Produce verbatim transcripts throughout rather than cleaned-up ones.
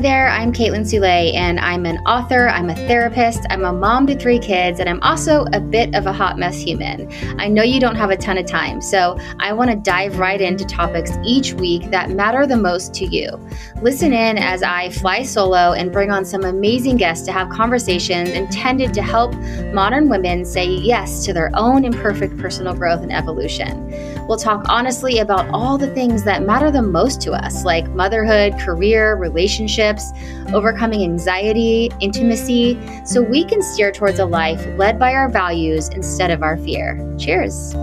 there, I'm Caitlin Soule, and I'm an author, I'm a therapist, I'm a mom to three kids, and I'm also a bit of a hot mess human. I know you don't have a ton of time, so I want to dive right into topics each week that matter the most to you. Listen in as I fly solo and bring on some amazing guests to have conversations intended to help modern women say yes to their own imperfect personal growth and evolution. We'll talk honestly about all the things that matter the most to us, like motherhood, career, relationships, overcoming anxiety, intimacy, so we can steer towards a life led by our values instead of our fear. Cheers.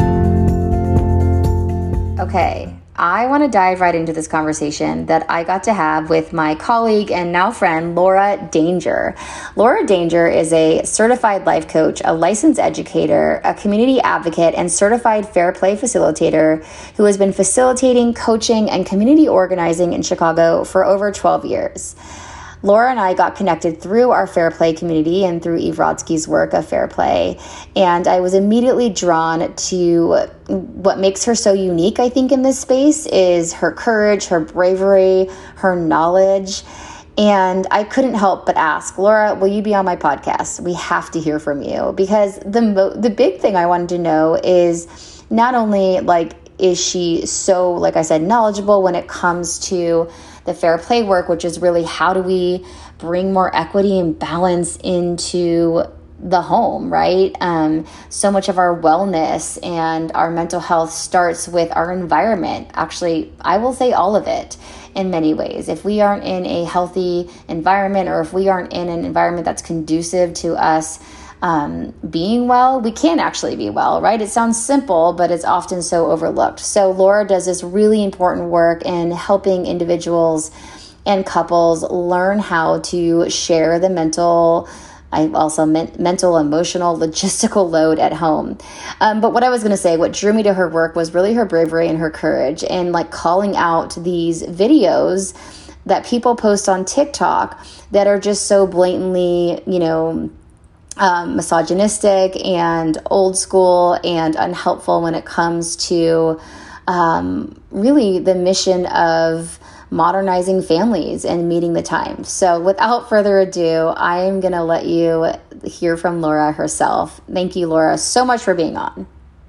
Okay, I want to dive right into this conversation that I got to have with my colleague and now friend, Laura Danger. Laura Danger is a certified life coach, a licensed educator, a community advocate, and certified fair play facilitator who has been facilitating, coaching, and community organizing in Chicago for over twelve years. Laura and I got connected through our Fair Play community and through Eve Rodsky's work of Fair Play. And I was immediately drawn to what makes her so unique, I think, in this space is her courage, her bravery, her knowledge. And I couldn't help but ask, Laura, will you be on my podcast? We have to hear from you. Because the mo- the big thing I wanted to know is not only like, is she so, like I said, knowledgeable when it comes to the fair play work, which is really how do we bring more equity and balance into the home, right? Um, so much of our wellness and our mental health starts with our environment. Actually, I will say all of it in many ways. If we aren't in a healthy environment, or if we aren't in an environment that's conducive to us Um, being well, we can't actually be well, right? It sounds simple, but it's often so overlooked. So Laura does this really important work in helping individuals and couples learn how to share the mental, I also meant mental, emotional, logistical load at home. Um, but what I was going to say, what drew me to her work was really her bravery and her courage, and like calling out these videos that people post on TikTok that are just so blatantly, you know, Um, misogynistic and old school and unhelpful when it comes to um, really the mission of modernizing families and meeting the times. So without further ado, I am going to let you hear from Laura herself. Thank you, Laura, so much for being on.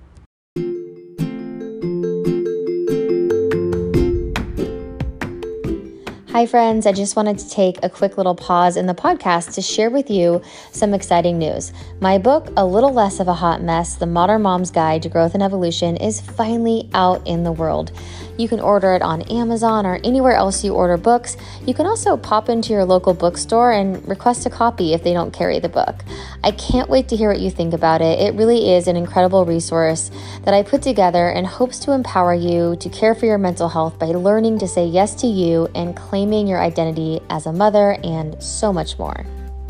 Hi, friends. I just wanted to take a quick little pause in the podcast to share with you some exciting news. My book, A Little Less of a Hot Mess, The Modern Mom's Guide to Growth and Evolution, is finally out in the world. You can order it on Amazon or anywhere else you order books. You can also pop into your local bookstore and request a copy if they don't carry the book. I can't wait to hear what you think about it. It really is an incredible resource that I put together and hopes to empower you to care for your mental health by learning to say yes to you and claiming your identity as a mother and so much more.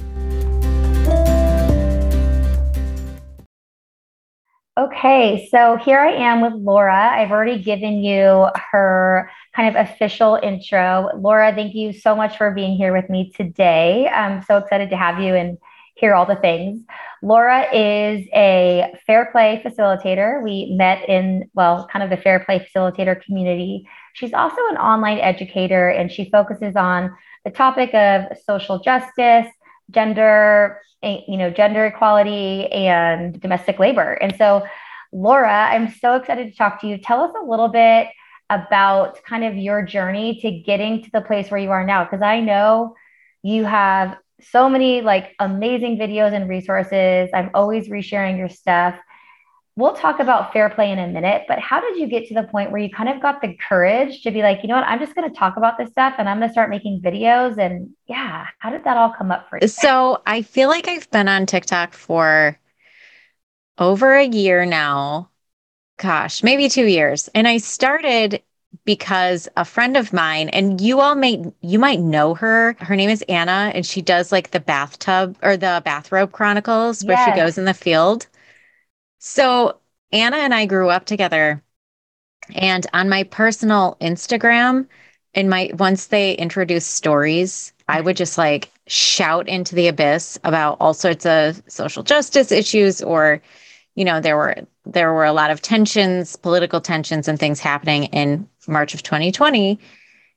Okay, so here I am with Laura. I've already given you her kind of official intro. Laura, thank you so much for being here with me today. I'm so excited to have you and hear all the things. Laura is a fair play facilitator. We met in, well, kind of the fair play facilitator community. She's also an online educator, and she focuses on the topic of social justice, gender, you know, gender equality, and domestic labor. And so, Laura, I'm so excited to talk to you. Tell us a little bit about kind of your journey to getting to the place where you are now, because I know you have so many like amazing videos and resources. I'm always resharing your stuff. We'll talk about fair play in a minute, but how did you get to the point where you kind of got the courage to be like, you know what, I'm just going to talk about this stuff and I'm going to start making videos? And yeah, how did that all come up for you? So I feel like I've been on TikTok for over a year now. Gosh, maybe two years. And I started because a friend of mine, and you all may, you might know her. Her name is Anna, and she does like the bathtub or the bathrobe chronicles where Yes. she goes in the field. So Anna and I grew up together, and on my personal Instagram, in my, once they introduced stories, I would just like shout into the abyss about all sorts of social justice issues, or, you know, there were, there were a lot of tensions, political tensions and things happening in March of twenty twenty.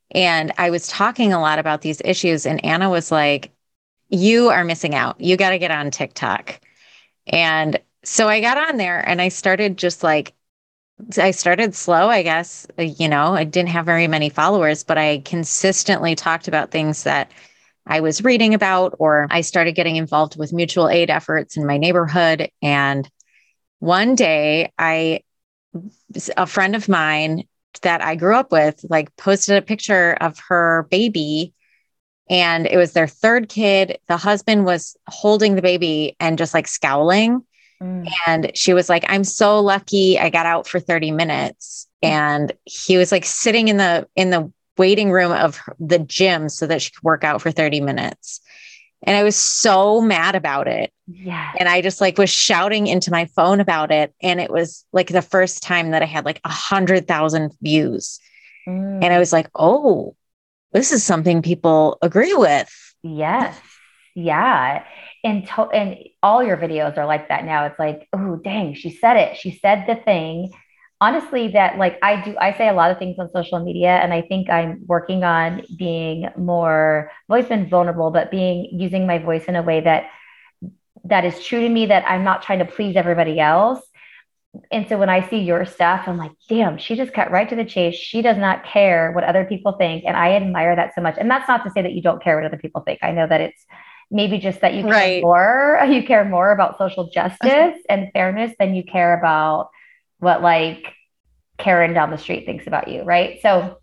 And I was talking a lot about these issues, and Anna was like, you are missing out. You got to get on TikTok. And so I got on there and I started just like, I started slow, I guess. Uh, You know, I didn't have very many followers, but I consistently talked about things that I was reading about, or I started getting involved with mutual aid efforts in my neighborhood. And one day, I, a friend of mine that I grew up with, like posted a picture of her baby, and it was their third kid. The husband was holding the baby and just like scowling. Mm. And she was like, I'm so lucky I got out for thirty minutes. And he was like sitting in the in the waiting room of the gym so that she could work out for thirty minutes. And I was so mad about it. Yeah. And I just like was shouting into my phone about it. And it was like the first time that I had like a hundred thousand views. Mm. And I was like, oh, this is something people agree with. Yes. Yeah. And to- and all your videos are like that now. It's like, oh, dang, she said it. She said the thing. Honestly, that like I do, I say a lot of things on social media, and I think I'm working on being more voice and vulnerable, but being using my voice in a way that that is true to me, that I'm not trying to please everybody else. And so when I see your stuff, I'm like, damn, she just cut right to the chase. She does not care what other people think. And I admire that so much. And that's not to say that you don't care what other people think. I know that it's maybe just that you care Right. more, you care more about social justice and fairness than you care about what like Karen down the street thinks about you. Right. So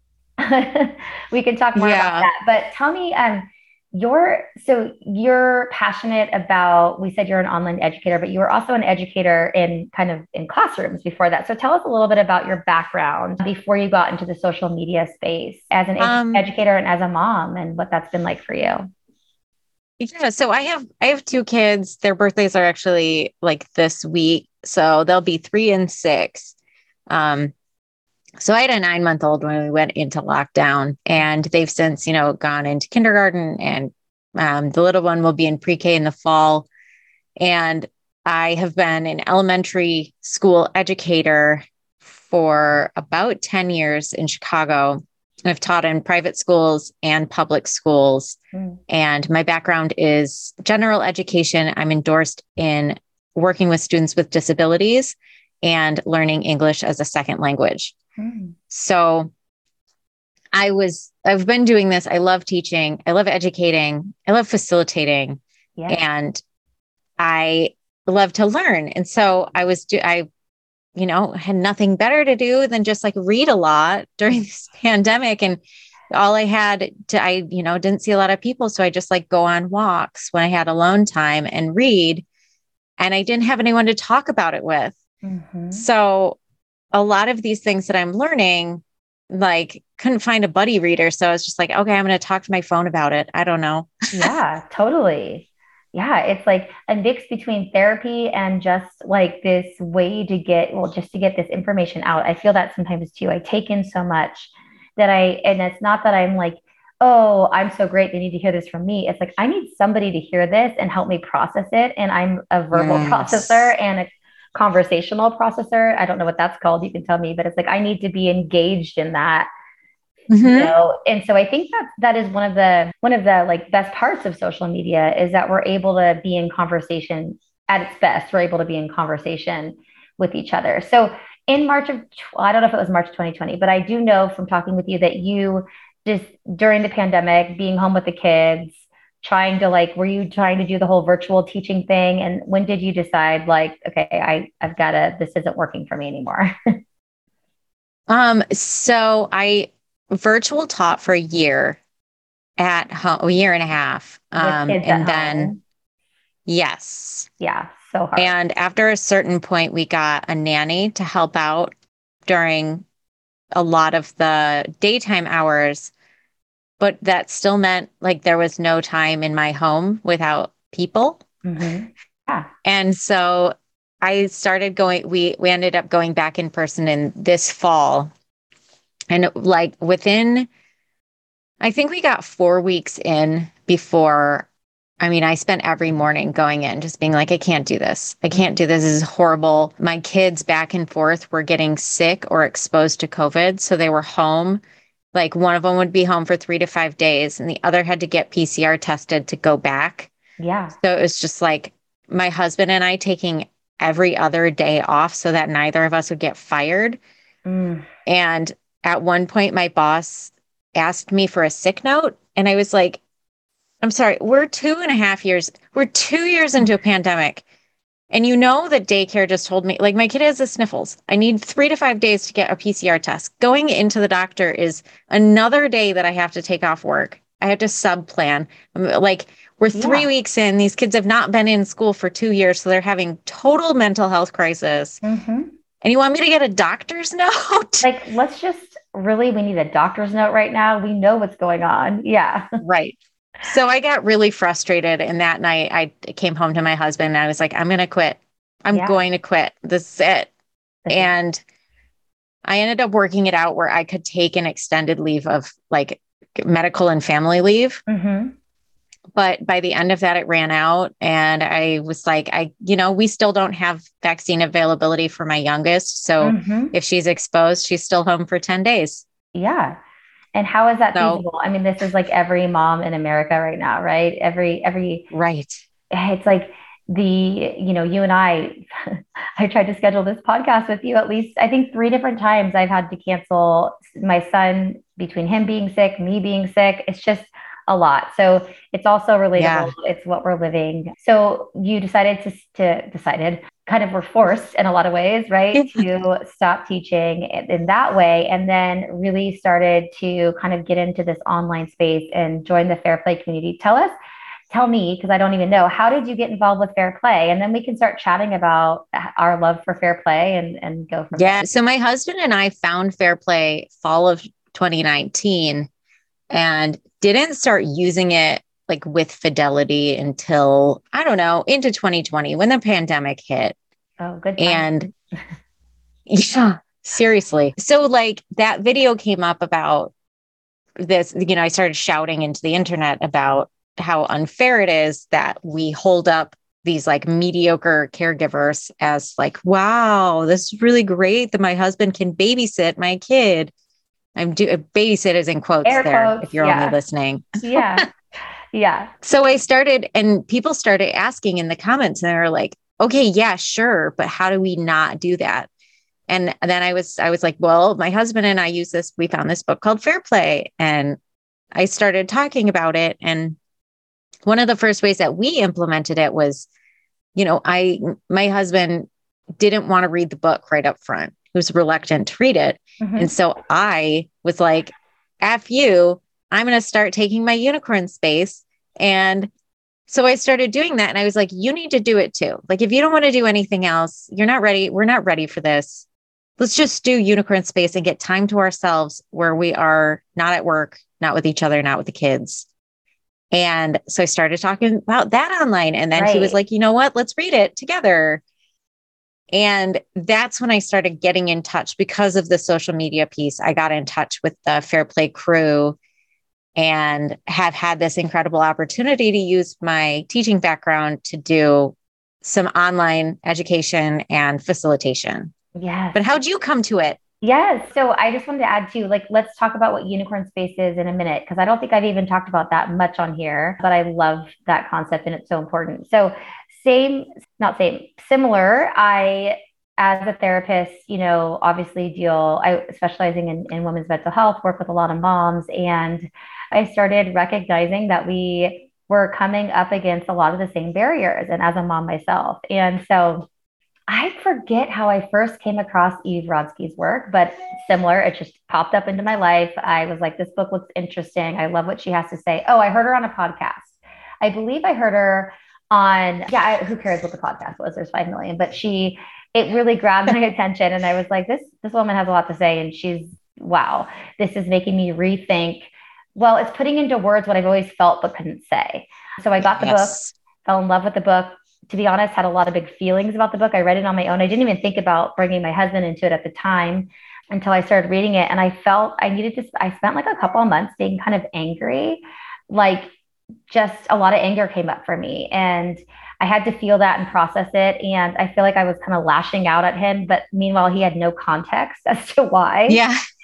we can talk more about Yeah. that. But tell me, um, you're so you're passionate about, we said you're an online educator, but you were also an educator in kind of in classrooms before that. So tell us a little bit about your background before you got into the social media space as an edu- Um, educator and as a mom, and what that's been like for you. yeah. So I have I have two kids. Their birthdays are actually like this week. So they'll be three and six. Um, so I had a nine month old when we went into lockdown, and they've since, you know, gone into kindergarten, and um, the little one will be in pre-K in the fall. And I have been an elementary school educator for about ten years in Chicago. I've taught in private schools and public schools. Mm. And my background is general education. I'm endorsed in working with students with disabilities and learning English as a second language. Mm. So I was, I've been doing this. I love teaching. I love educating. I love facilitating. Yeah. And I love to learn. And so I was, do, I, you know, had nothing better to do than just like read a lot during this pandemic. And all I had to, I, you know, didn't see a lot of people. So I just like go on walks when I had alone time and read. And I didn't have anyone to talk about it with. Mm-hmm. So a lot of these things that I'm learning, like couldn't find a buddy reader. So I was just like, okay, I'm going to talk to my phone about it. I don't know. Yeah, totally. Yeah, it's like a mix between therapy and just like this way to get, well, just to get this information out. I feel that sometimes too. I take in so much that I, and it's not that I'm like, oh, I'm so great, they need to hear this from me. It's like, I need somebody to hear this and help me process it. And I'm a verbal Yes. processor and a conversational processor. I don't know what that's called. You can tell me, but it's like, I need to be engaged in that. Mm-hmm. You know, and so I think that that is one of the one of the like best parts of social media is that we're able to be in conversation at its best. We're able to be in conversation with each other. So in March of, I don't know if it was March twenty twenty, but I do know from talking with you that you just during the pandemic, being home with the kids, trying to like, were you trying to do the whole virtual teaching thing? And when did you decide like, okay, I, I've got to, this isn't working for me anymore? Um, so I virtual taught for a year at home, a year and a half. Um, With kids and at then, home. yes. Yeah, so hard. And after a certain point, we got a nanny to help out during a lot of the daytime hours, but that still meant like there was no time in my home without people. Mm-hmm. Yeah. And so I started going, we, we ended up going back in person in this fall. And like within, I think we got four weeks in before, I mean, I spent every morning going in, just being like, I can't do this. I can't do this. This is horrible. My kids back and forth were getting sick or exposed to COVID. So they were home Like one of them would be home for three to five days and the other had to get P C R tested to go back. Yeah. So it was just like my husband and I taking every other day off so that neither of us would get fired. Mm. And at one point, my boss asked me for a sick note. And I was like, I'm sorry, we're two and a half years, we're two years into a pandemic. And you know that daycare just told me, like, my kid has the sniffles. I need three to five days to get a P C R test. Going into the doctor is another day that I have to take off work. I have to sub plan. Like, we're three Yeah. weeks in. These kids have not been in school for two years. So they're having total mental health crisis. Mm-hmm. And you want me to get a doctor's note? Like, let's just really, we need a doctor's note right now. We know what's going on. Yeah. Right. So I got really frustrated. And that night I came home to my husband and I was like, I'm going to quit. I'm Yeah. going to quit. This is it. And I ended up working it out where I could take an extended leave of like medical and family leave. Mm-hmm. But by the end of that, it ran out. And I was like, I, you know, we still don't have vaccine availability for my youngest. So Mm-hmm. if she's exposed, she's still home for ten days. Yeah. And how is that So, feasible? I mean, this is like every mom in America right now, right? Every, every, right. it's like the, you know, you and I, I tried to schedule this podcast with you at least, I think three different times I've had to cancel my son between him being sick, me being sick. It's just a lot. So it's also relatable. Yeah. It's what we're living. So you decided to, to decided kind of were forced in a lot of ways, right? To stop teaching in that way. And then really started to kind of get into this online space and join the Fair Play community. Tell us, tell me, because I don't even know, how did you get involved with Fair Play? And then we can start chatting about our love for Fair Play and, and go from Yeah. there. So my husband and I found Fair Play fall of twenty nineteen and didn't start using it like with fidelity until, I don't know, into twenty twenty when the pandemic hit. Oh, good time. And yeah, seriously. So like that video came up about this, you know, I started shouting into the internet about how unfair it is that we hold up these like mediocre caregivers as like, wow, this is really great that my husband can babysit my kid. I'm do babysit is in quotes Air there quotes, if you're yeah. only listening. Yeah. Yeah. So I started and people started asking in the comments and they were like, okay, yeah, sure. But how do we not do that? And then I was, I was like, well, my husband and I use this, we found this book called Fair Play and I started talking about it. And one of the first ways that we implemented it was, you know, I, my husband didn't want to read the book right up front. He was reluctant to read it. Mm-hmm. And so I was like, F you, I'm going to start taking my unicorn space. And so I started doing that. And I was like, you need to do it too. Like, if you don't want to do anything else, you're not ready. We're not ready for this. Let's just do unicorn space and get time to ourselves where we are not at work, not with each other, not with the kids. And so I started talking about that online. And then Right. he was like, you know what, let's read it together. And that's when I started getting in touch because of the social media piece. I got in touch with the Fair Play crew and have had this incredible opportunity to use my teaching background to do some online education and facilitation. Yes. But how'd you come to it? Yes. So I just wanted to add too, like, let's talk about what unicorn space is in a minute, because I don't think I've even talked about that much on here, but I love that concept and it's so important. So same, not same, similar. I, as a therapist, you know, obviously deal, I specializing in, in women's mental health, work with a lot of moms. And I started recognizing that we were coming up against a lot of the same barriers. And as a mom myself. And so I forget how I first came across Eve Rodsky's work, but similar, it just popped up into my life. I was like, this book looks interesting. I love what she has to say. Oh, I heard her on a podcast. I believe I heard her on, yeah, I, who cares what the podcast was? There's five million, but she, it really grabbed my attention. And I was like, this, this woman has a lot to say. And she's, wow, this is making me rethink. Well, it's putting into words what I've always felt, but couldn't say. So I got the Yes. book, fell in love with the book. To be honest, had a lot of big feelings about the book. I read it on my own. I didn't even think about bringing my husband into it at the time until I started reading it. And I felt I needed to, I spent like a couple of months being kind of angry, like just a lot of anger came up for me. And I had to feel that and process it. And I feel like I was kind of lashing out at him, but meanwhile, he had no context as to why. Yeah.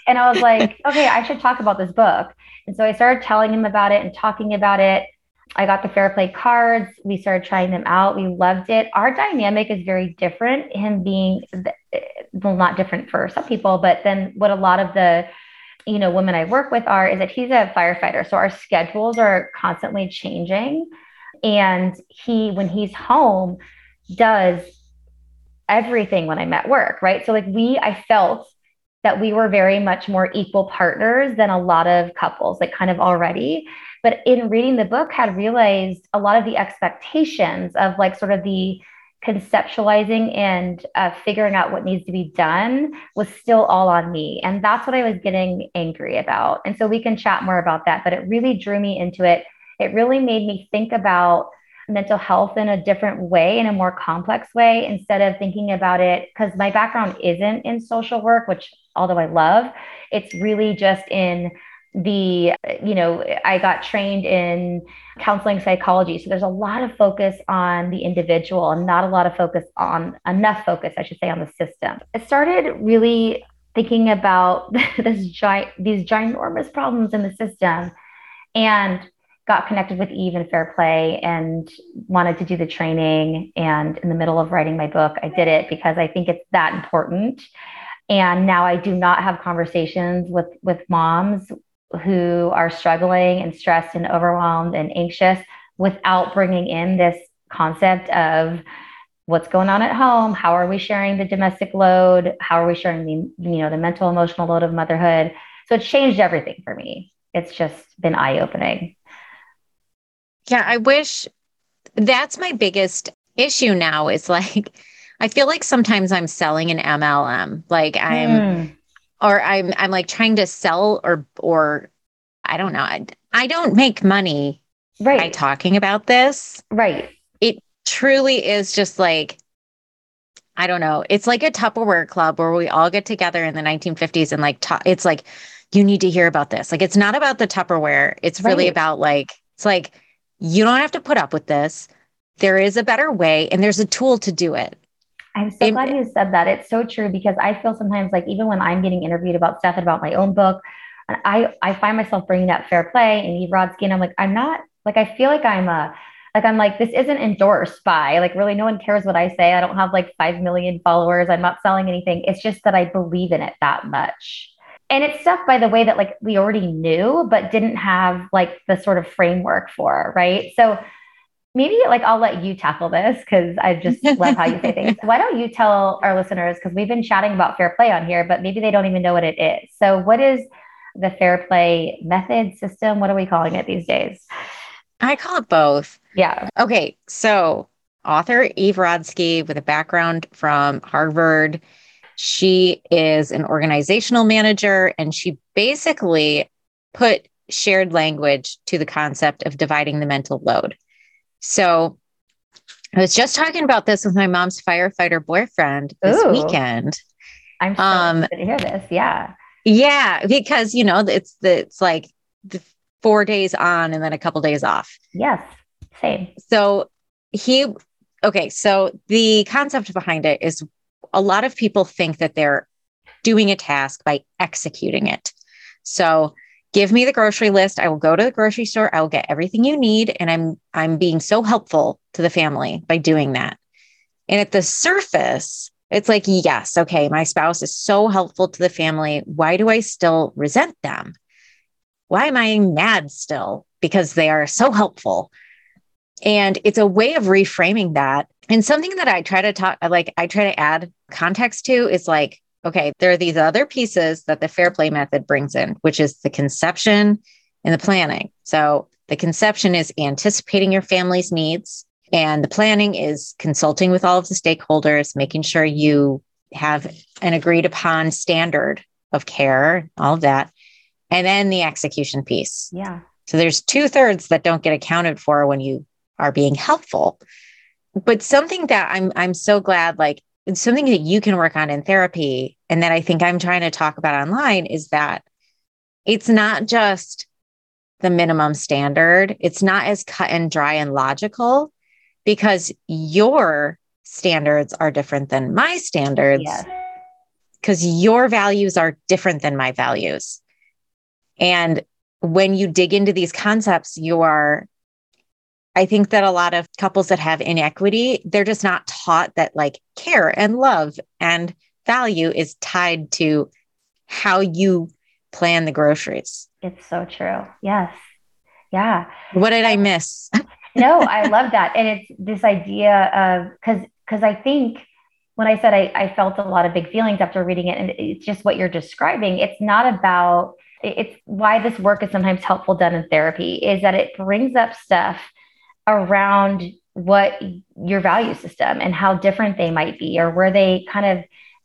And I was like, okay, I should talk about this book. And so I started telling him about it and talking about it. I got the Fair Play cards. We started trying them out. We loved it. Our dynamic is very different. Him being, well, not different for some people, but then what a lot of the, you know, women I work with are, is that he's a firefighter. So our schedules are constantly changing. And he, when he's home, does everything when I'm at work, right? So like we, I felt that we were very much more equal partners than a lot of couples, like kind of already. But in reading the book, had realized a lot of the expectations of like sort of the conceptualizing and uh, figuring out what needs to be done was still all on me. And that's what I was getting angry about. And so we can chat more about that, but it really drew me into it. It really made me think about mental health in a different way, in a more complex way, instead of thinking about it, because my background isn't in social work, which although I love, it's really just in the, you know, I got trained in counseling psychology. So there's a lot of focus on the individual and not a lot of focus on, enough focus, I should say, on the system. I started really thinking about this giant, these ginormous problems in the system, and got connected with Eve and Fair Play and wanted to do the training. And in the middle of writing my book, I did it because I think it's that important. And now I do not have conversations with, with moms who are struggling and stressed and overwhelmed and anxious without bringing in this concept of what's going on at home. How are we sharing the domestic load? How are we sharing the, you know, the mental, emotional load of motherhood? So it's changed everything for me. It's just been eye-opening. Yeah, I wish that's my biggest issue now is like, I feel like sometimes I'm selling an M L M, like I'm, mm. or I'm, I'm like trying to sell or, or I don't know. I, I don't make money right. by talking about this. Right. It truly is just like, I don't know. It's like a Tupperware club where we all get together in the nineteen fifties and like, ta- it's like, you need to hear about this. Like, it's not about the Tupperware. It's right. really about like, it's like, you don't have to put up with this. There is a better way, and there's a tool to do it. I'm so it, glad you said that. It's so true, because I feel sometimes like even when I'm getting interviewed about stuff and about my own book, I, I find myself bringing up Fair Play and Eve Rodsky, and I'm like, I'm not like, I feel like I'm a, like, I'm like, this isn't endorsed by, like, really no one cares what I say. I don't have like five million followers. I'm not selling anything. It's just that I believe in it that much. And it's stuff, by the way, that like we already knew, but didn't have like the sort of framework for, right? So maybe like I'll let you tackle this, because I just love how you say things. Why don't you tell our listeners, because we've been chatting about Fair Play on here, but maybe they don't even know what it is. So what is the Fair Play method, system? What are we calling it these days? I call it both. Yeah. Okay. So author Eve Rodsky, with a background from Harvard, she is an organizational manager, and she basically put shared language to the concept of dividing the mental load. So I was just talking about this with my mom's firefighter boyfriend this Ooh. weekend. I'm so um, excited to hear this. Yeah. Yeah. Because, you know, it's the, it's like the four days on and then a couple days off. Yes. Same. So he, okay. So the concept behind it is, a lot of people think that they're doing a task by executing it. So give me the grocery list. I will go to the grocery store. I will get everything you need. And I'm, I'm being so helpful to the family by doing that. And at the surface, it's like, yes, okay, my spouse is so helpful to the family. Why do I still resent them? Why am I mad still? Because they are so helpful. And it's a way of reframing that. And something that I try to talk, like I try to add context to is like, okay, there are these other pieces that the Fair Play method brings in, which is the conception and the planning. So the conception is anticipating your family's needs, and the planning is consulting with all of the stakeholders, making sure you have an agreed upon standard of care, all of that. And then the execution piece. Yeah. So there's two thirds that don't get accounted for when you are being helpful. But something that I'm I'm so glad, like it's something that you can work on in therapy, and that I think I'm trying to talk about online, is that it's not just the minimum standard. It's not as cut and dry and logical, because your standards are different than my standards. Yes. because your values are different than my values. And when you dig into these concepts, you are, I think that a lot of couples that have inequity, they're just not taught that like care and love and value is tied to how you plan the groceries. It's so true. Yes. Yeah. What did I miss? No, I love that. And it's this idea of, because because I think when I said I, I felt a lot of big feelings after reading it, and it's just what you're describing, it's not about, it's why this work is sometimes helpful done in therapy, is that it brings up stuff around what your value system and how different they might be, or where they kind of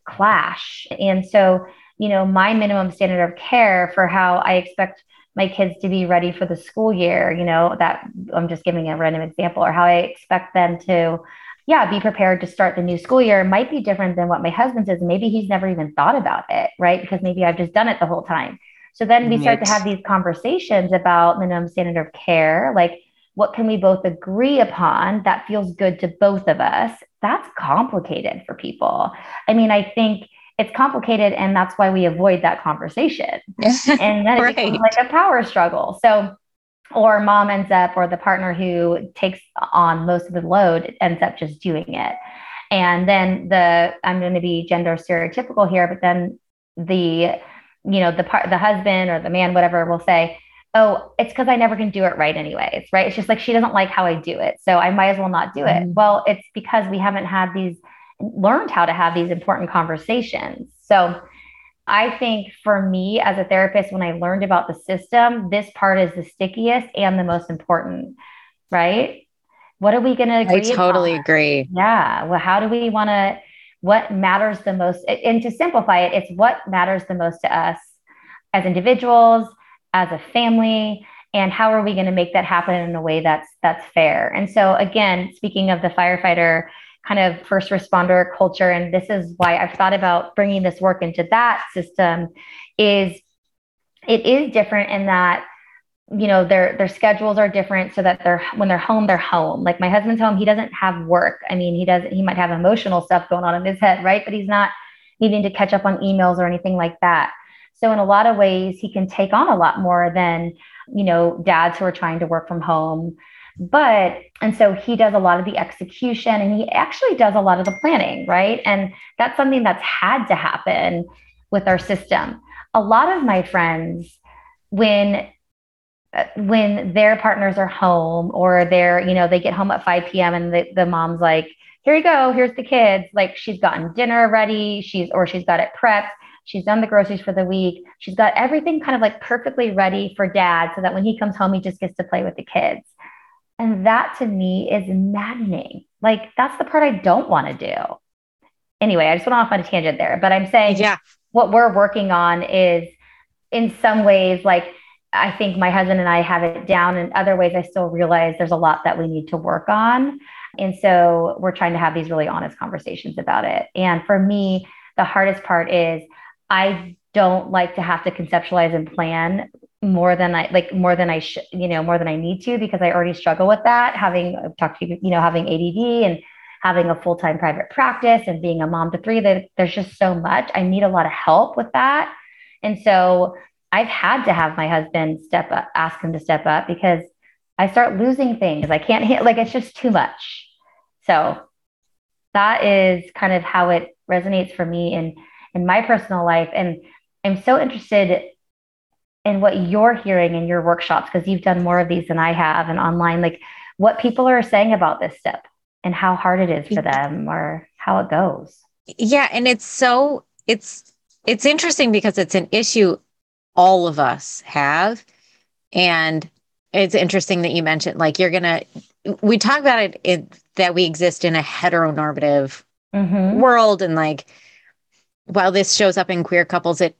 clash. And so, you know, my minimum standard of care for how I expect my kids to be ready for the school year, you know, that I'm just giving a random example, or how I expect them to, yeah, be prepared to start the new school year might be different than what my husband's is. Maybe he's never even thought about it, right? Because maybe I've just done it the whole time. So then we start to have these conversations about minimum standard of care, like what can we both agree upon that feels good to both of us? That's complicated for people. I mean, I think it's complicated, and that's why we avoid that conversation. And then it right. becomes like a power struggle. So, or mom ends up, or the partner who takes on most of the load ends up just doing it. And then the, I'm going to be gender stereotypical here, but then the, you know, the part, the husband or the man, whatever, will say, oh, it's because I never can do it right anyways, right? It's just like, she doesn't like how I do it, so I might as well not do it. Mm-hmm. Well, it's because we haven't had these, learned how to have these important conversations. So I think for me as a therapist, when I learned about the system, this part is the stickiest and the most important, right? What are we going to agree I totally upon? agree. Yeah. Well, how do we want to, what matters the most? And to simplify it, it's what matters the most to us as individuals, as a family, and how are we going to make that happen in a way that's, that's fair? And so again, speaking of the firefighter kind of first responder culture, and this is why I've thought about bringing this work into that system, is it is different in that, you know, their their schedules are different, so that they're, when they're home, they're home. Like my husband's home, he doesn't have work. I mean, he doesn't, he might have emotional stuff going on in his head, right? But he's not needing to catch up on emails or anything like that. So in a lot of ways, he can take on a lot more than, you know, dads who are trying to work from home. But, and so he does a lot of the execution, and he actually does a lot of the planning, right? And that's something that's had to happen with our system. A lot of my friends, when, when their partners are home, or they're, you know, they get home at five p.m. and the, the mom's like, here you go, here's the kids. Like, she's gotten dinner ready, she's, or she's got it prepped. She's done the groceries for the week. She's got everything kind of like perfectly ready for dad, so that when he comes home, he just gets to play with the kids. And that to me is maddening. Like, that's the part I don't want to do. Anyway, I just went off on a tangent there, but I'm saying yeah. what we're working on is, in some ways, like, I think my husband and I have it down. In other ways, I still realize there's a lot that we need to work on. And so we're trying to have these really honest conversations about it. And for me, the hardest part is I don't like to have to conceptualize and plan more than I like, more than I should, you know, more than I need to, because I already struggle with that. Having I've talked to you, you know, having A D D and having a full-time private practice and being a mom to three, that there's just so much. I need a lot of help with that. And so I've had to have my husband step up, ask him to step up, because I start losing things. I can't hit, like, it's just too much. So that is kind of how it resonates for me in, in my personal life. And I'm so interested in what you're hearing in your workshops, because you've done more of these than I have, and online, like what people are saying about this step and how hard it is for them, or how it goes. Yeah. And it's so, it's, it's interesting because it's an issue all of us have. And it's interesting that you mentioned, like, you're going to, we talk about it, it that we exist in a heteronormative mm-hmm. world. And like, while this shows up in queer couples, it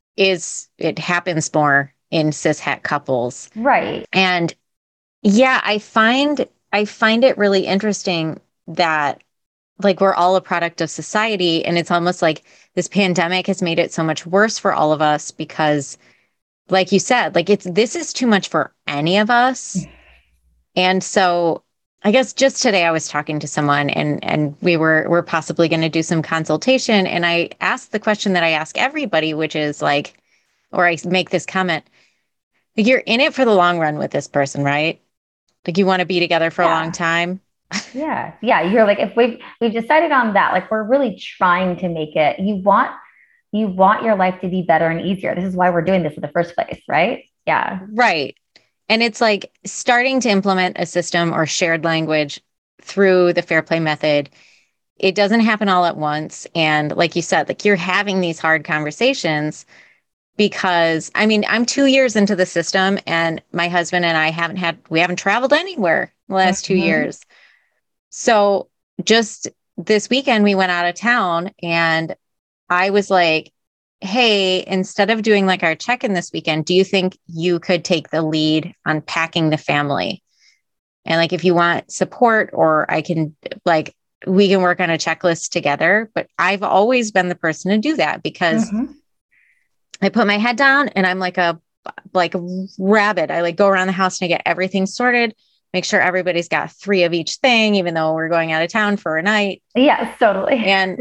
is, it happens more in cishet couples. Right. And yeah, I find, I find it really interesting that, like, we're all a product of society, and it's almost like this pandemic has made it so much worse for all of us, because like you said, like, it's, this is too much for any of us. And so I guess just today I was talking to someone and and we were we're possibly going to do some consultation. And I asked the question that I ask everybody, which is like, or I make this comment, like you're in it for the long run with this person, right? Like you want to be together for Yeah. a long time. Yeah. Yeah. You're like, if we've we've decided on that, like we're really trying to make it, you want you want your life to be better and easier. This is why we're doing this in the first place, right? Yeah. Right. And it's like starting to implement a system or shared language through the Fair Play method. It doesn't happen all at once. And like you said, like you're having these hard conversations because I mean, I'm two years into the system and my husband and I haven't had, we haven't traveled anywhere the last two Mhm. years. So just this weekend, we went out of town and I was like, hey, instead of doing like our check-in this weekend, do you think you could take the lead on packing the family? And like, if you want support or I can like, we can work on a checklist together. But I've always been the person to do that because Mhm. I put my head down and I'm like a, like a rabbit. I like go around the house and I get everything sorted, make sure everybody's got three of each thing, even though we're going out of town for a night. Yes, totally. And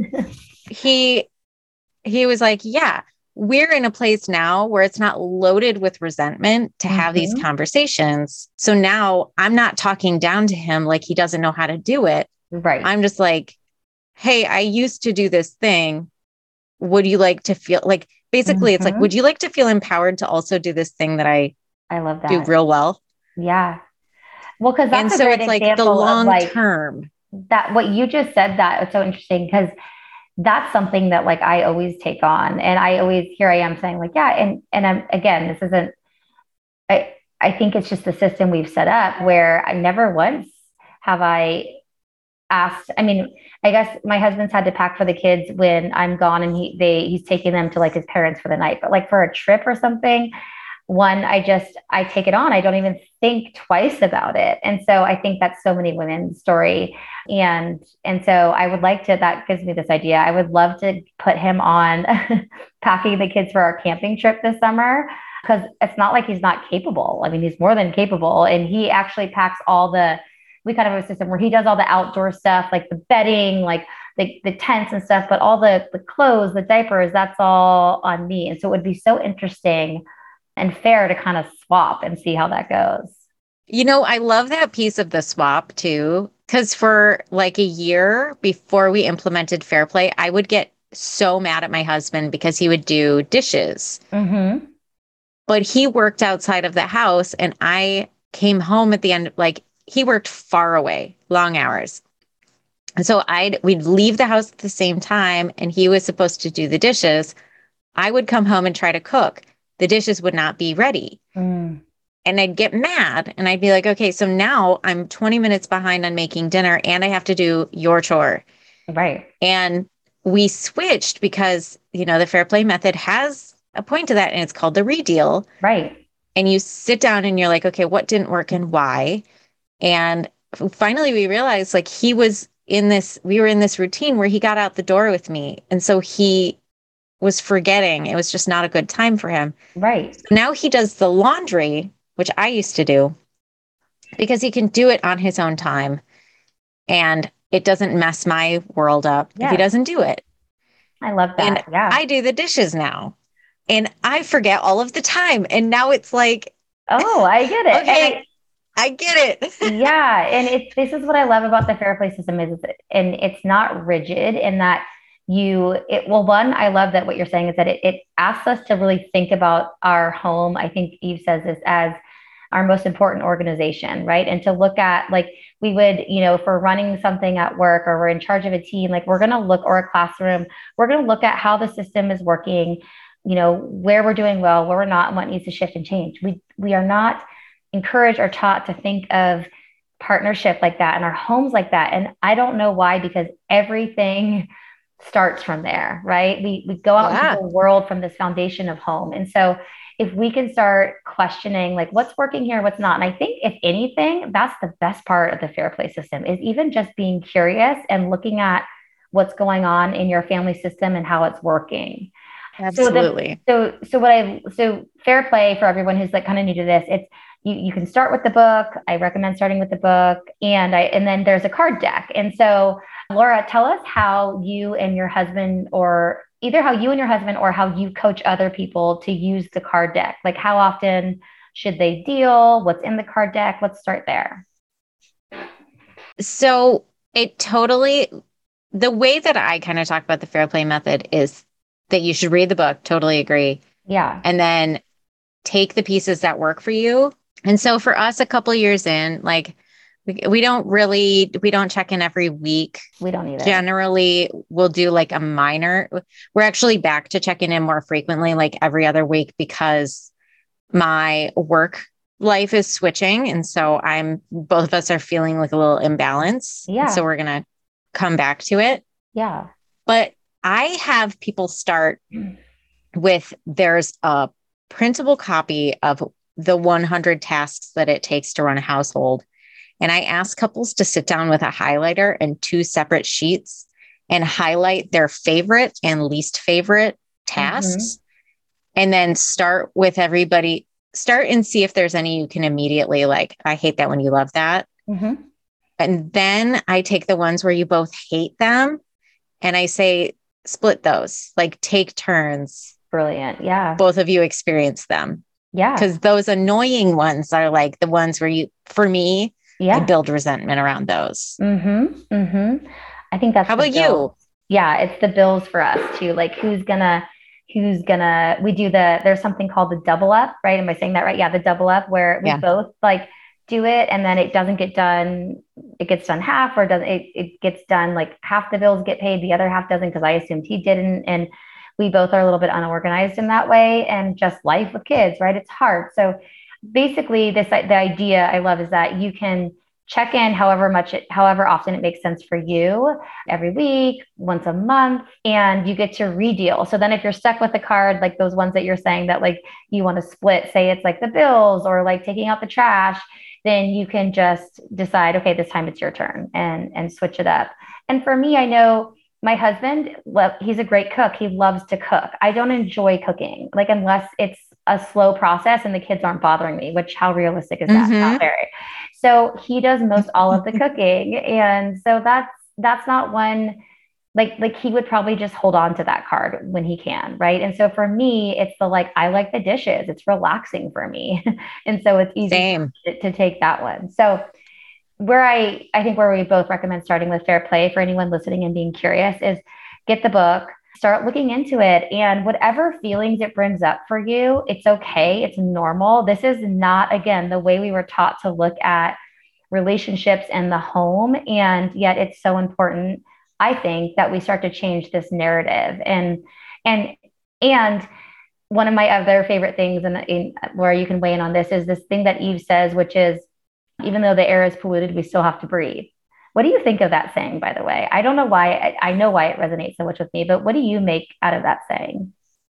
he, he was like, yeah, we're in a place now where it's not loaded with resentment to have these Mhm. conversations. So now I'm not talking down to him like he doesn't know how to do it. Right. I'm just like, hey, I used to do this thing. Would you like to feel like, basically, it's like, Mhm. would you like to feel empowered to also do this thing that I I love do that. real well? Yeah. Well, because And that's a so great it's like the example of long like term. that, what you just said, that it's so interesting because that's something that like I always take on. And I always, here I am saying like, yeah. And, and I'm, again, this isn't, I, I think it's just the system we've set up where I never once have I asked, I mean, I guess my husband's had to pack for the kids when I'm gone and he, they, he's taking them to like his parents for the night, but like for a trip or something, one, I just, I take it on. I don't even think twice about it. And so I think that's so many women's story. And, and so I would like to, that gives me this idea. I would love to put him on packing the kids for our camping trip this summer, because it's not like he's not capable. I mean, he's more than capable. And he actually packs all the, we kind of have a system where he does all the outdoor stuff, like the bedding, like the, the tents and stuff, but all the, the clothes, the diapers, that's all on me. And so it would be so interesting and fair to kind of swap and see how that goes. You know, I love that piece of the swap too, because for like a year before we implemented Fair Play, I would get so mad at my husband because he would do dishes. Mm-hmm. But he worked outside of the house and I came home at the end, like he worked far away, long hours. And so I'd, we'd leave the house at the same time and he was supposed to do the dishes. I would come home and try to cook. The dishes would not be ready. Mm. And I'd get mad and I'd be like, okay, so now I'm twenty minutes behind on making dinner and I have to do your chore. Right. And we switched because, you know, the Fair Play method has a point to that and it's called the redeal. Right. And you sit down and you're like, okay, what didn't work and why? And finally we realized like he was in this, we were in this routine where he got out the door with me. And so he was forgetting. It was just not a good time for him. Right. So now he does the laundry, which I used to do, because he can do it on his own time. And it doesn't mess my world up Yes. if he doesn't do it. I love that. And yeah. I do the dishes now. And I forget all of the time. And now it's like, oh, I get it. okay, And I, I get it. yeah. And it's, this is what I love about the Fair Play system is, it's, and it's not rigid in that you, it, well, one, I love that what you're saying is that it, it asks us to really think about our home. I think Eve says this as our most important organization, right? And to look at like, we would, you know, if we're running something at work or we're in charge of a team, like we're going to look, or a classroom, we're going to look at how the system is working, you know, where we're doing well, where we're not, and what needs to shift and change. We, we are not encouraged or taught to think of partnership like that and our homes like that. And I don't know why, because everything starts from there, right? We, we go out Yeah. into the world from this foundation of home. And so if we can start questioning like what's working here, what's not. And I think if anything, that's the best part of the Fair Play system is even just being curious and looking at what's going on in your family system and how it's working. Absolutely. So, the, so, so what I, so Fair Play for everyone who's like kind of new to this, it's, you, you can start with the book. I recommend starting with the book. And I, and then there's a card deck. And so Laura, tell us how you and your husband, or either how you and your husband or how you coach other people to use the card deck. Like how often should they deal? What's in the card deck? Let's start there. So it totally, the way that I kind of talk about the Fair Play method is that you should read the book. Totally agree. Yeah. And then take the pieces that work for you. And so for us, a couple of years in, like we, we don't really, we don't check in every week. We don't either. Generally, we'll do like a minor. We're actually back to checking in more frequently, like every other week, because my work life is switching. And so I'm, both of us are feeling like a little imbalance. Yeah. So we're going to come back to it. Yeah. But I have people start with, there's a printable copy of the one hundred tasks that it takes to run a household. And I ask couples to sit down with a highlighter and two separate sheets and highlight their favorite and least favorite tasks. Mm-hmm. And then start with everybody, start and see if there's any you can immediately like, I hate that when you love that. Mm-hmm. And then I take the ones where you both hate them and I say, split those, like take turns. Brilliant. Yeah. Both of you experience them. Yeah. Because those annoying ones are like the ones where you, for me, yeah. I build resentment around those. Mm-hmm. Mm-hmm. I think that's how about bill. you? Yeah. It's the bills for us too. Like who's gonna, who's gonna, we do the, there's something called the double up, right? Am I saying that right? Yeah. The double up where we yeah. both like do it and then it doesn't get done. It gets done half or doesn't, it, it gets done like half the bills get paid. The other half doesn't because I assumed he didn't. And we both are a little bit unorganized in that way and just life with kids, right? It's hard. So basically this, the idea I love is that you can check in however much, it, however often it makes sense for you every week, once a month, and you get to redeal. So then if you're stuck with a card, like those ones that you're saying that like you want to split, say it's like the bills or like taking out the trash, then you can just decide, okay, this time it's your turn and, and switch it up. And for me, I know my husband, he's a great cook. He loves to cook. I don't enjoy cooking, like unless it's a slow process and the kids aren't bothering me, which how realistic is that? Mm-hmm. Not very. So he does most all of the cooking. And so that's, that's not one, like, like he would probably just hold on to that card when he can. Right. And so for me, it's the, like, I like the dishes. It's relaxing for me. And so it's easy Same. to, to take that one. So where I, I think where we both recommend starting with Fair Play for anyone listening and being curious is get the book, start looking into it, and whatever feelings it brings up for you, it's okay. It's normal. This is not, again, the way we were taught to look at relationships and the home. And yet it's so important, I think, that we start to change this narrative. And, and, and one of my other favorite things, and in, where you can weigh in on this, is this thing that Eve says, which is, even though the air is polluted, we still have to breathe. What do you think of that saying, by the way? I don't know why, I, I know why it resonates so much with me, but what do you make out of that saying?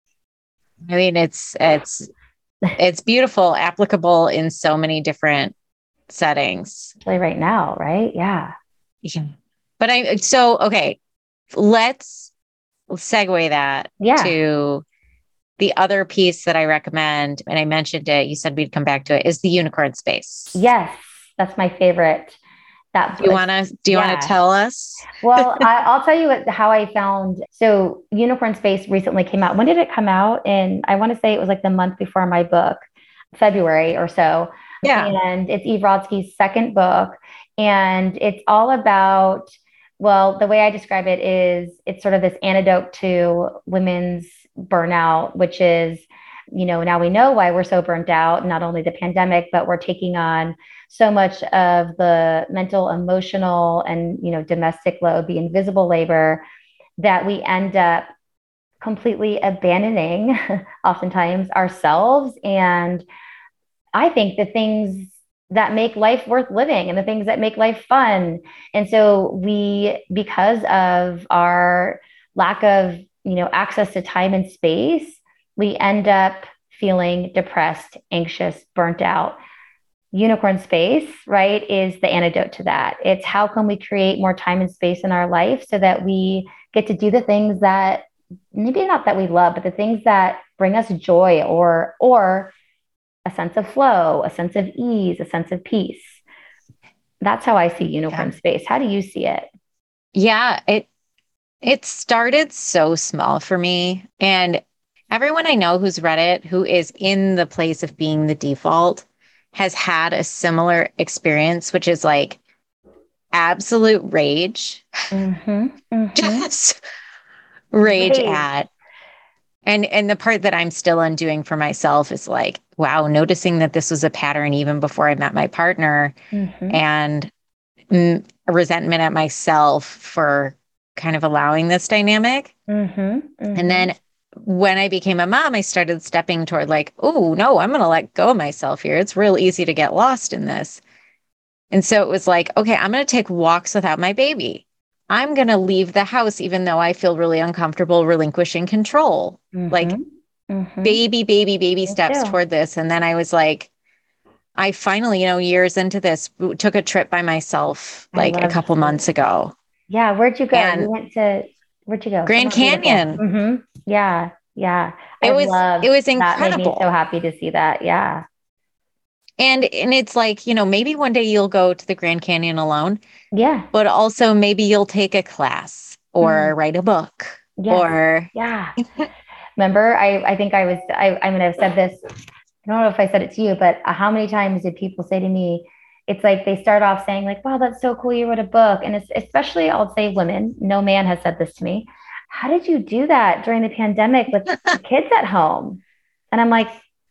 I mean, it's, it's, it's beautiful, applicable in so many different settings. Especially right now, right? Yeah. Yeah. But I, so, okay, let's segue that yeah. to the other piece that I recommend, and I mentioned it, you said we'd come back to it, is the unicorn space. Yes, that's my favorite. That do you want to do you yeah. want to tell us? Well, I, I'll tell you what, how I found. So, Unicorn Space recently came out. When did it come out? And I want to say it was like the month before my book, February or so. Yeah. And it's Eve Rodsky's second book, and it's all about. Well, the way I describe it is, it's sort of this antidote to women's burnout, which is, you know, now we know why we're so burnt out, not only the pandemic, but we're taking on so much of the mental, emotional, and, you know, domestic load, the invisible labor, that we end up completely abandoning oftentimes ourselves. And I think the things that make life worth living and the things that make life fun. And so we, because of our lack of, you know, access to time and space, we end up feeling depressed, anxious, burnt out. Unicorn Space, right, is the antidote to that. It's how can we create more time and space in our life so that we get to do the things that, maybe not that we love, but the things that bring us joy or, or a sense of flow, a sense of ease, a sense of peace. That's how I see unicorn Yeah. space. How do you see it? Yeah, it it started so small for me. And everyone I know who's read it, who is in the place of being the default, has had a similar experience, which is like absolute rage. Mm-hmm, mm-hmm. Just rage Rage. at. And and the part that I'm still undoing for myself is like, wow, noticing that this was a pattern even before I met my partner, Mm-hmm, and mm, a resentment at myself for kind of allowing this dynamic. mm-hmm, mm-hmm. And then when I became a mom, I started stepping toward like, oh, no, I'm going to let go of myself here. It's real easy to get lost in this. And so it was like, okay, I'm going to take walks without my baby. I'm going to leave the house, even though I feel really uncomfortable relinquishing control. Mm-hmm, Like mm-hmm. baby, baby, baby Me steps too. toward this. And then I was like, I finally, you know, years into this, w- took a trip by myself I like a love couple to. months ago. Yeah, where'd you go? And You went to, where'd you go? Grand Somewhere beautiful. Canyon, Mm-hmm. Yeah, yeah. I it was, love it was that. Made me so incredible. happy to see that. Yeah. And and it's like, you know, maybe one day you'll go to the Grand Canyon alone, Yeah. but also maybe you'll take a class or Mm. write a book Yes. or Yeah. Remember, I, I think I was, I, I mean, I've said this, I don't know if I said it to you, but uh, how many times did people say to me, it's like they start off saying like, wow, that's so cool. You wrote a book. And it's especially, I'll say women, no man has said this to me. How did you do that during the pandemic with the kids at home? And I'm like,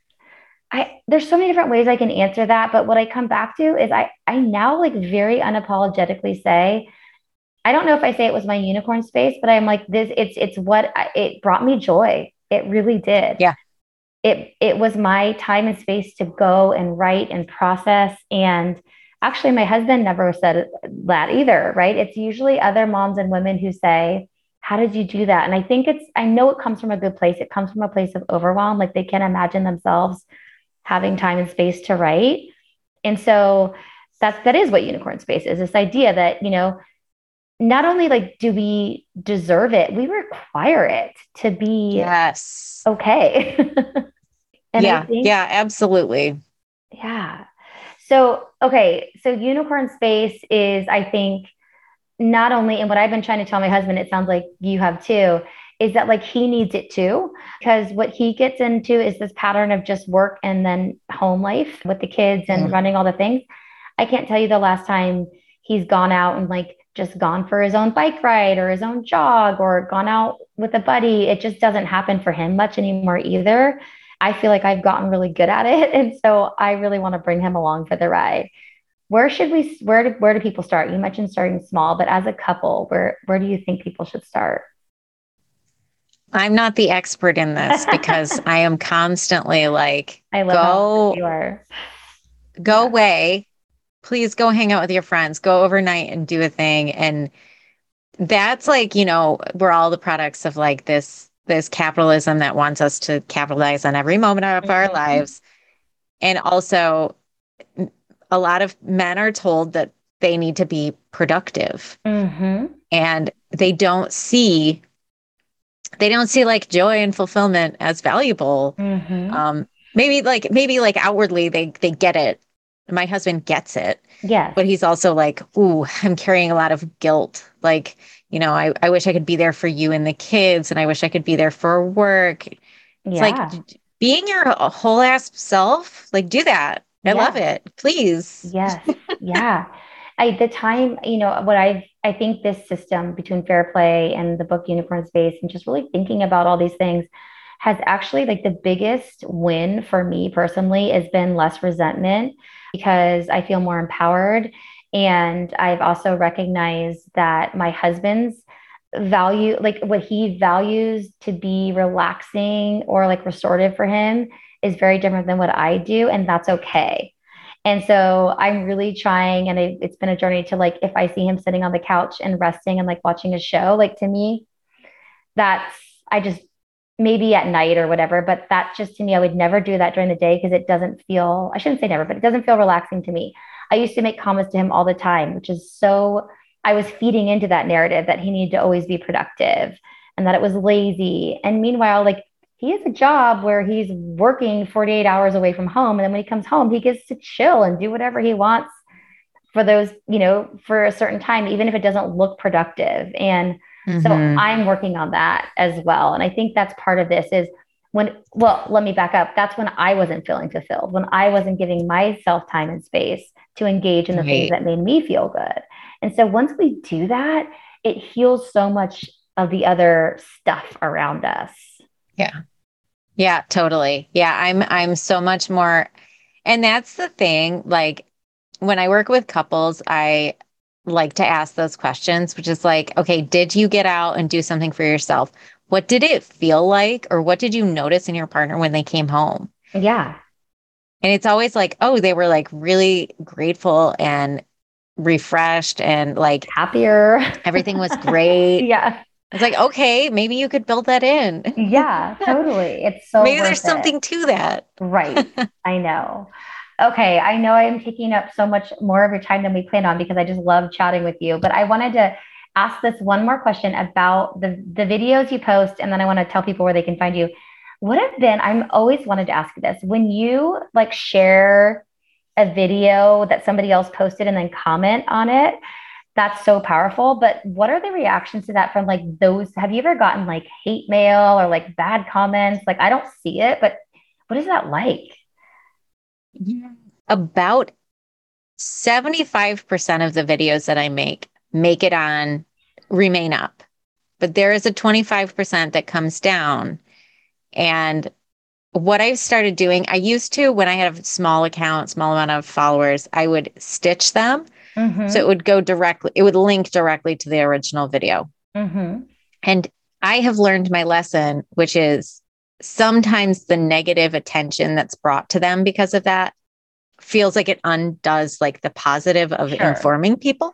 I, there's so many different ways I can answer that. But what I come back to is I, I now like very unapologetically say, I don't know if I say it was my unicorn space, but I'm like this, it's, it's what I, it brought me joy. It really did. yeah, It, it was my time and space to go and write and process. And actually my husband never said that either, right? It's usually other moms and women who say, how did you do that? And I think it's, I know it comes from a good place. It comes from a place of overwhelm. Like they can't imagine themselves having time and space to write. And so that's, that is what unicorn space is, this idea that, you know, not only like do we deserve it, we require it to be yes. okay. And I Yeah, think, yeah, absolutely. yeah. So, okay. So unicorn space is, I think, not only, and what I've been trying to tell my husband, it sounds like you have too, is that like he needs it too, because what he gets into is this pattern of just work and then home life with the kids and Mm. running all the things. I can't tell you the last time he's gone out and like just gone for his own bike ride or his own jog or gone out with a buddy. It just doesn't happen for him much anymore either. I feel like I've gotten really good at it. And so I really want to bring him along for the ride. Where should we, where do, where do people start? You mentioned starting small, but as a couple, where, where do you think people should start? I'm not the expert in this because I am constantly like, I love how you go, are. go Yeah. away. Please go hang out with your friends, go overnight and do a thing. And that's like, you know, we're all the products of like this, this capitalism that wants us to capitalize on every moment of our Mhm. lives. And also a lot of men are told that they need to be productive Mhm. and they don't see, they don't see like joy and fulfillment as valuable. Mhm. Um, maybe like, maybe like outwardly they, they get it. My husband gets it, Yes. but he's also like, ooh, I'm carrying a lot of guilt. Like, you know, I, I wish I could be there for you and the kids, and I wish I could be there for work. It's like Yeah. d- being your whole ass self, like do that. I love Yeah. it. Please. Yes. Yeah. I, the time, you know, what I, I think this system between Fair Play and the book Unicorn Space and just really thinking about all these things has actually like the biggest win for me personally has been less resentment because I feel more empowered. And I've also recognized that my husband's value, like what he values to be relaxing or like restorative for him, is very different than what I do. And that's okay. And so I'm really trying, and it, it's been a journey to like, if I see him sitting on the couch and resting and like watching a show, like to me, that's, I just, maybe at night or whatever, but that just to me, I would never do that during the day because it doesn't feel, I shouldn't say never, but it doesn't feel relaxing to me. I used to make comments to him all the time, which is so, I was feeding into that narrative that he needed to always be productive and that it was lazy. And meanwhile, like he has a job where he's working forty-eight hours away from home. And then when he comes home, he gets to chill and do whatever he wants for those, you know, for a certain time, even if it doesn't look productive. And mm-hmm. so I'm working on that as well. And I think that's part of this is when, well, let me back up. That's when I wasn't feeling fulfilled, when I wasn't giving myself time and space to engage in the right. things that made me feel good. And so once we do that, it heals so much of the other stuff around us. Yeah. Yeah, totally. Yeah. I'm, I'm so much more. And that's the thing. Like when I work with couples, I like to ask those questions, which is like, okay, did you get out and do something for yourself? What did it feel like? Or what did you notice in your partner when they came home? Yeah. And it's always like, oh, they were like really grateful and refreshed and like happier. Everything was great. Yeah. It's like, okay, maybe you could build that in. Yeah, totally. It's so maybe there's something it. to that. Right. I know. Okay. I know I'm taking up so much more of your time than we planned on because I just love chatting with you, but I wanted to ask this one more question about the, the videos you post. And then I want to tell people where they can find you. What have been, I'm always wanted to ask you this, when you like share a video that somebody else posted and then comment on it, that's so powerful. But what are the reactions to that from like those? Have you ever gotten like hate mail or like bad comments? Like, I don't see it, but what is that like? About seventy-five percent of the videos that I make, make it on, remain up. But there is a twenty-five percent that comes down. And what I've started doing, I used to, when I had a small account, small amount of followers, I would stitch them. Mm-hmm. So it would go directly, it would link directly to the original video. Mm-hmm. And I have learned my lesson, which is sometimes the negative attention that's brought to them because of that feels like it undoes like the positive of sure. informing people,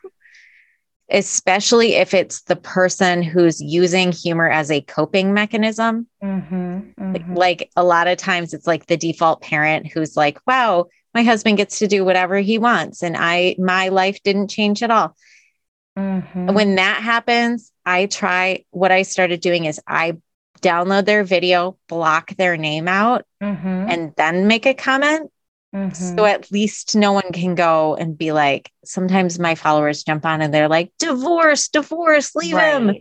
especially if it's the person who's using humor as a coping mechanism. Mm-hmm. Mm-hmm. Like, like a lot of times it's like the default parent who's like, wow, my husband gets to do whatever he wants. And I, my life didn't change at all. Mm-hmm. When that happens, I try, what I started doing is I download their video, block their name out, mm-hmm. and then make a comment. Mm-hmm. So at least no one can go and be like, sometimes my followers jump on and they're like, divorce, divorce, leave right. him.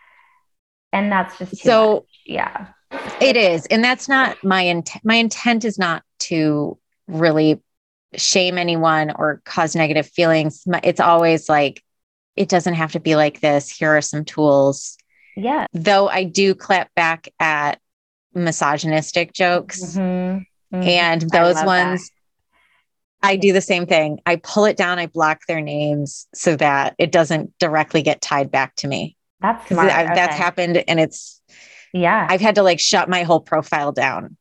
And that's just, so much. Yeah, it is. And that's not my intent. My intent is not to really shame anyone or cause negative feelings. It's always like, it doesn't have to be like this. Here are some tools. Yeah. Though I do clap back at misogynistic jokes. Mm-hmm. Mm-hmm. And those ones, that. I do the same thing. I pull it down. I block their names so that it doesn't directly get tied back to me. That's smart. Okay. That's happened. And it's, yeah, I've had to like shut my whole profile down.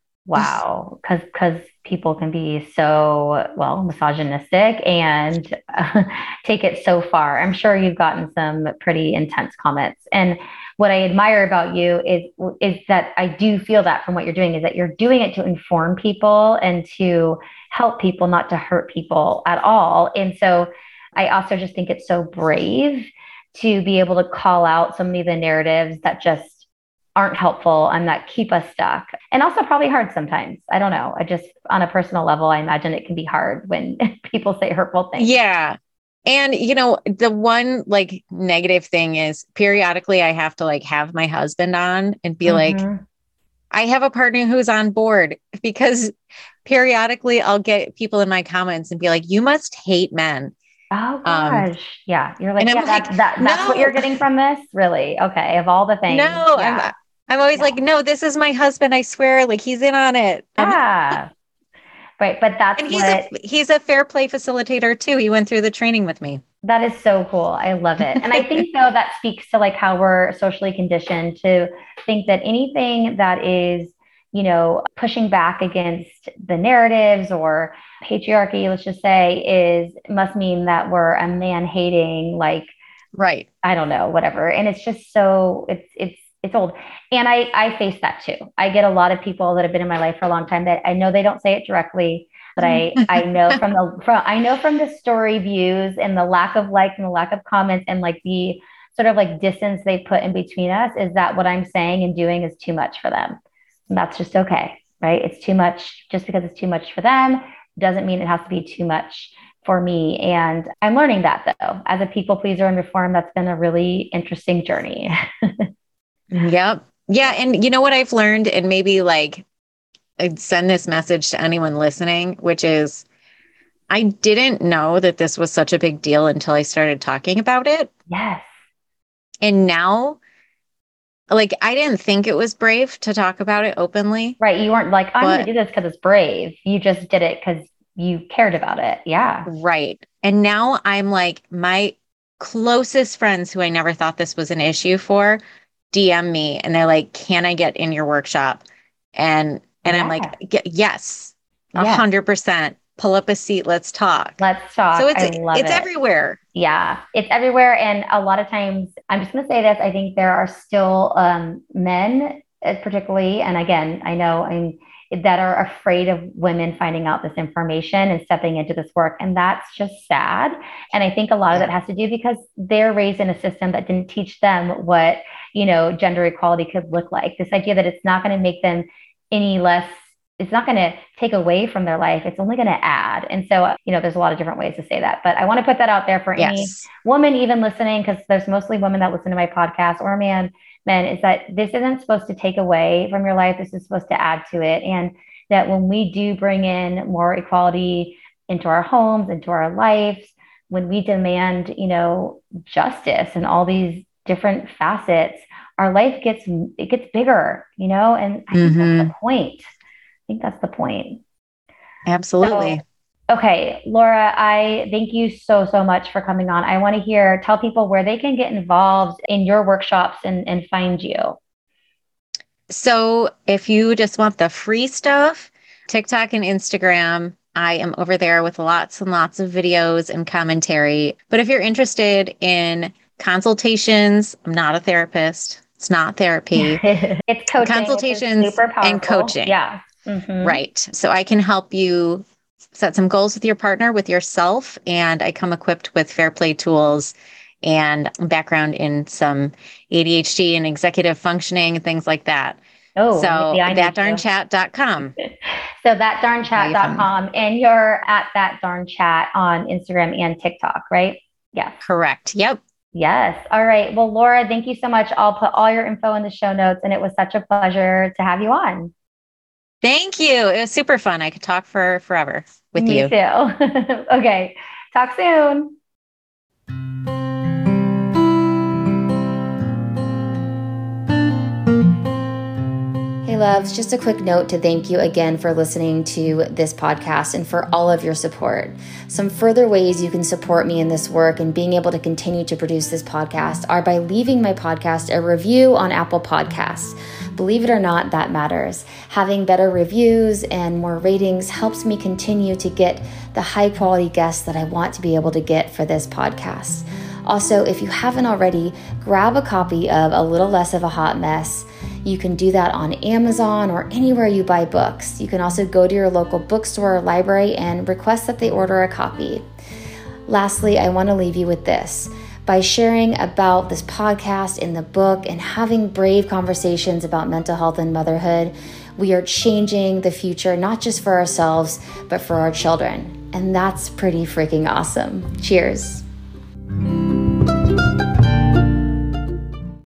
Wow. Cause, cause people can be so, well, misogynistic and uh, take it so far. I'm sure you've gotten some pretty intense comments. And what I admire about you is, is that I do feel that from what you're doing is that you're doing it to inform people and to help people, not to hurt people at all. And so I also just think it's so brave to be able to call out so many of the narratives that just aren't helpful and that keep us stuck, and also probably hard sometimes. I don't know. I just, on a personal level, I imagine it can be hard when people say hurtful things. Yeah. And, you know, the one like negative thing is periodically I have to like have my husband on and be mm-hmm. like, I have a partner who's on board, because periodically I'll get people in my comments and be like, you must hate men. Oh gosh. Um, yeah. You're like, yeah, like, that, that, that's no. what you're getting from this? Really? Okay. Of all the things. No, yeah. I'm, I'm always yeah. like, no, this is my husband. I swear, like he's in on it. Yeah. Right. But that's and he's what, a, he's a fair play facilitator too. He went through the training with me. That is so cool. I love it. And I think though that speaks to like how we're socially conditioned to think that anything that is, you know, pushing back against the narratives or patriarchy, let's just say, is must mean that we're a man hating, like, right. I don't know, whatever. And it's just so it's, it's, it's old. And I, I face that too. I get a lot of people that have been in my life for a long time that I know they don't say it directly, but I, I know from the, from, I know from the story views and the lack of likes and the lack of comments and like the sort of like distance they put in between us is that what I'm saying and doing is too much for them. And that's just okay, right? It's too much. Just because it's too much for them doesn't mean it has to be too much for me. And I'm learning that, though. As a people pleaser and reform, that's been a really interesting journey. Yep. Yeah. And you know what I've learned, and maybe like I'd send this message to anyone listening, which is I didn't know that this was such a big deal until I started talking about it. Yes. And now, like, I didn't think it was brave to talk about it openly. Right. You weren't like, I'm going to do this because it's brave. You just did it because you cared about it. Yeah. Right. And now I'm like, my closest friends who I never thought this was an issue for D M me and they're like, can I get in your workshop? And and yeah. I'm like, yes, a hundred percent. Pull up a seat. Let's talk. Let's talk. So it's I love it's it. everywhere. Yeah, it's everywhere. And a lot of times, I'm just going to say this. I think there are still um, men, particularly, and again, I know I'm that are afraid of women finding out this information and stepping into this work. And that's just sad. And I think a lot of that has to do because they're raised in a system that didn't teach them what, you know, gender equality could look like. This idea that it's not going to make them any less, it's not going to take away from their life. It's only going to add. And so, you know, there's a lot of different ways to say that, but I want to put that out there for yes. any woman even listening, because there's mostly women that listen to my podcast, or man, men, is that this isn't supposed to take away from your life. This is supposed to add to it. And that when we do bring in more equality into our homes, into our lives, when we demand, you know, justice and all these different facets, our life gets, it gets bigger, you know, and I think mm-hmm. that's the point. I think that's the point. Absolutely. So, okay, Laura, I thank you so, so much for coming on. I want to hear, tell people where they can get involved in your workshops and, and find you. So if you just want the free stuff, TikTok and Instagram, I am over there with lots and lots of videos and commentary. But if you're interested in consultations, I'm not a therapist. It's not therapy. It's coaching. Consultations super powerful. And coaching. Yeah. Mm-hmm. Right. So I can help you set some goals with your partner, with yourself, and I come equipped with Fair Play tools and background in some A D H D and executive functioning and things like that. Oh, so that darn chat dot com. So that darn chat dot com, and you're at That Darn Chat on Instagram and TikTok, right? Yes. Correct. Yep. Yes. All right. Well, Laura, thank you so much. I'll put all your info in the show notes, and it was such a pleasure to have you on. Thank you. It was super fun. I could talk for forever with Me you. Me too. Okay. Talk soon. Hey loves, just a quick note to thank you again for listening to this podcast and for all of your support. Some further ways you can support me in this work and being able to continue to produce this podcast are by leaving my podcast a review on Apple Podcasts. Believe it or not, that matters. Having better reviews and more ratings helps me continue to get the high quality guests that I want to be able to get for this podcast. Also, if you haven't already, grab a copy of A Little Less of a Hot Mess. You can do that on Amazon or anywhere you buy books. You can also go to your local bookstore or library and request that they order a copy. Lastly, I want to leave you with this. By sharing about this podcast and the book and having brave conversations about mental health and motherhood, we are changing the future, not just for ourselves, but for our children. And that's pretty freaking awesome. Cheers.